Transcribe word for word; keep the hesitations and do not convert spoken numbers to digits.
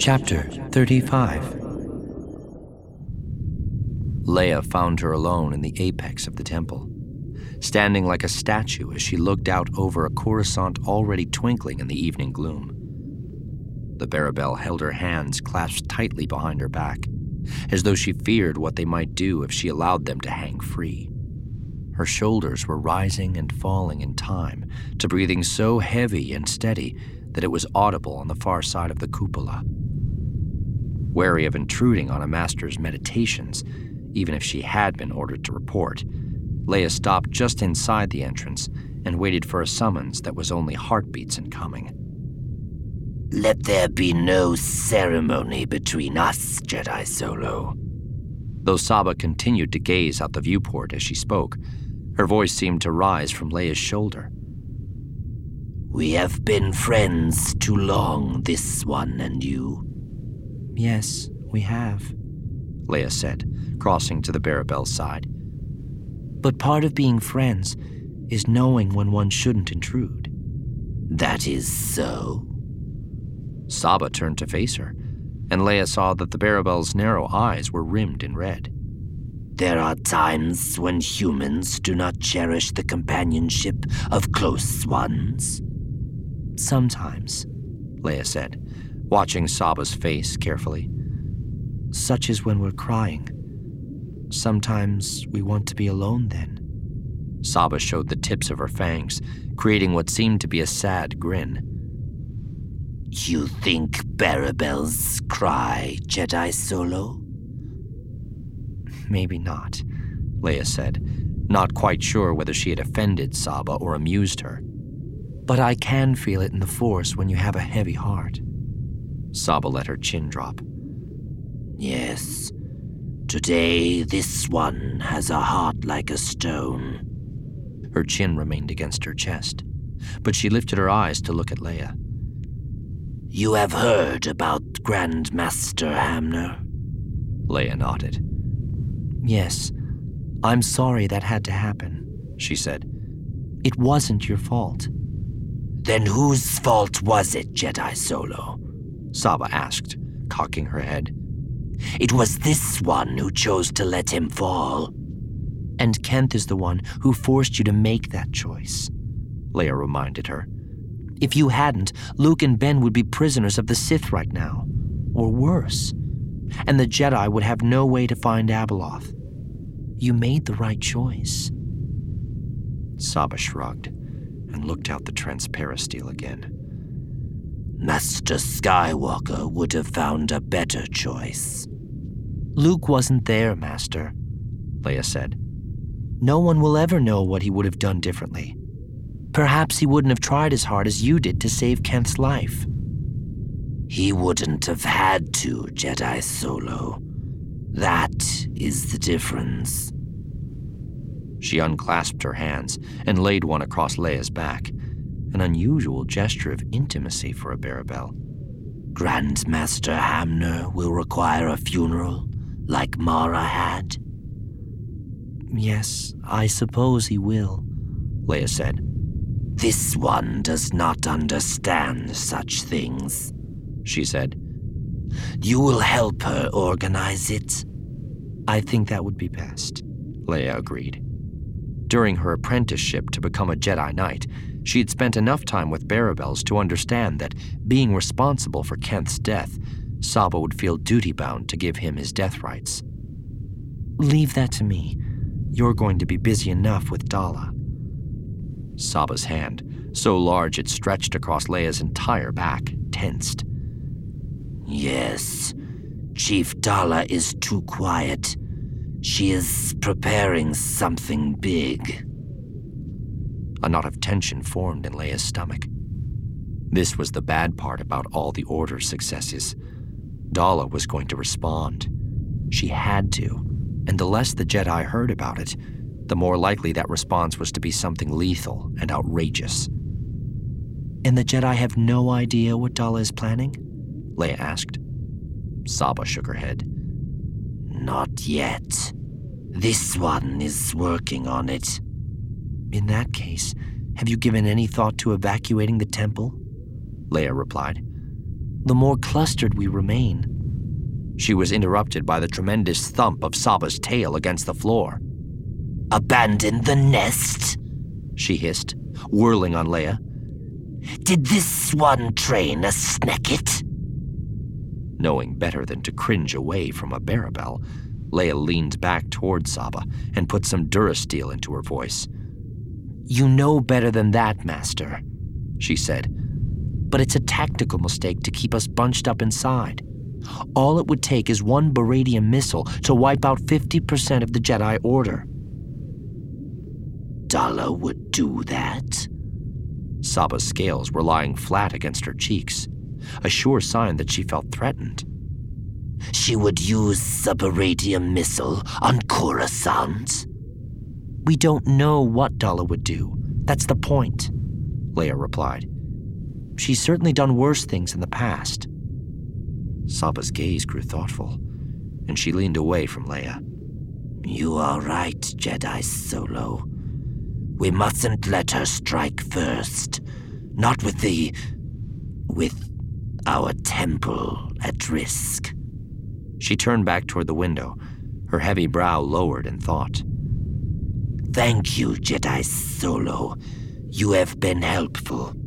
Chapter thirty-five. Leia found her alone in the apex of the temple, standing like a statue as she looked out over a Coruscant already twinkling in the evening gloom. The Barabel held her hands clasped tightly behind her back, as though she feared what they might do if she allowed them to hang free. Her shoulders were rising and falling in time to breathing so heavy and steady that it was audible on the far side of the cupola. Wary of intruding on a master's meditations, even if she had been ordered to report, Leia stopped just inside the entrance and waited for a summons that was only heartbeats in coming. Let there be no ceremony between us, Jedi Solo. Though Saba continued to gaze out the viewport as she spoke, her voice seemed to rise from Leia's shoulder. We have been friends too long, this one and you. Yes, we have, Leia said, crossing to the Barabel's side. But part of being friends is knowing when one shouldn't intrude. That is so? Saba turned to face her, and Leia saw that the Barabel's narrow eyes were rimmed in red. There are times when humans do not cherish the companionship of close ones. Sometimes, Leia said, watching Saba's face carefully. Such as when we're crying. Sometimes we want to be alone then. Saba showed the tips of her fangs, creating what seemed to be a sad grin. You think Barabels cry, Jedi Solo? Maybe not, Leia said, not quite sure whether she had offended Saba or amused her. But I can feel it in the Force when you have a heavy heart. Saba let her chin drop. Yes. Today, this one has a heart like a stone. Her chin remained against her chest, but she lifted her eyes to look at Leia. You have heard about Grand Master Hamner? Leia nodded. Yes. I'm sorry that had to happen, she said. It wasn't your fault. Then whose fault was it, Jedi Solo? Saba asked, cocking her head. It was this one who chose to let him fall. And Kent is the one who forced you to make that choice, Leia reminded her. If you hadn't, Luke and Ben would be prisoners of the Sith right now, or worse, and the Jedi would have no way to find Abeloth. You made the right choice. Saba shrugged and looked out the transparisteel again. Master Skywalker would have found a better choice. Luke wasn't there, Master, Leia said. No one will ever know what he would have done differently. Perhaps he wouldn't have tried as hard as you did to save Kent's life. He wouldn't have had to, Jedi Solo. That is the difference. She unclasped her hands and laid one across Leia's back, an unusual gesture of intimacy for a Barabel. Grand Master Hamner will require a funeral, like Mara had? Yes, I suppose he will, Leia said. This one does not understand such things, she said. You will help her organize it? I think that would be best, Leia agreed. During her apprenticeship to become a Jedi Knight, she had spent enough time with Barabels to understand that, being responsible for Kent's death, Saba would feel duty-bound to give him his death rites. Leave that to me. You're going to be busy enough with Dala. Saba's hand, so large it stretched across Leia's entire back, tensed. Yes, Chief Dala is too quiet. She is preparing something big. A knot of tension formed in Leia's stomach. This was the bad part about all the Order's successes. Dala was going to respond. She had to, and the less the Jedi heard about it, the more likely that response was to be something lethal and outrageous. And the Jedi have no idea what Dala is planning? Leia asked. Saba shook her head. Not yet. This one is working on it. In that case, have you given any thought to evacuating the temple? Leia replied. the more clustered we remain. She was interrupted by the tremendous thump of Saba's tail against the floor. Abandon the nest? She hissed, whirling on Leia. Did this swan train a Sneckit? Knowing better than to cringe away from a Barabel, Leia leaned back toward Saba and put some Durasteel into her voice. You know better than that, Master, she said. But it's a tactical mistake to keep us bunched up inside. All it would take is one Baradian missile to wipe out fifty percent of the Jedi Order. Dalla would do that? Saba's scales were lying flat against her cheeks, a sure sign that she felt threatened. She would use the Baradian missile on Coruscant? We don't know what Dalla would do. That's the point, Leia replied. She's certainly done worse things in the past. Saba's gaze grew thoughtful, and she leaned away from Leia. You are right, Jedi Solo. We mustn't let her strike first. Not with the... with our temple at risk. She turned back toward the window, her heavy brow lowered in thought. Thank you, Jedi Solo. You have been helpful.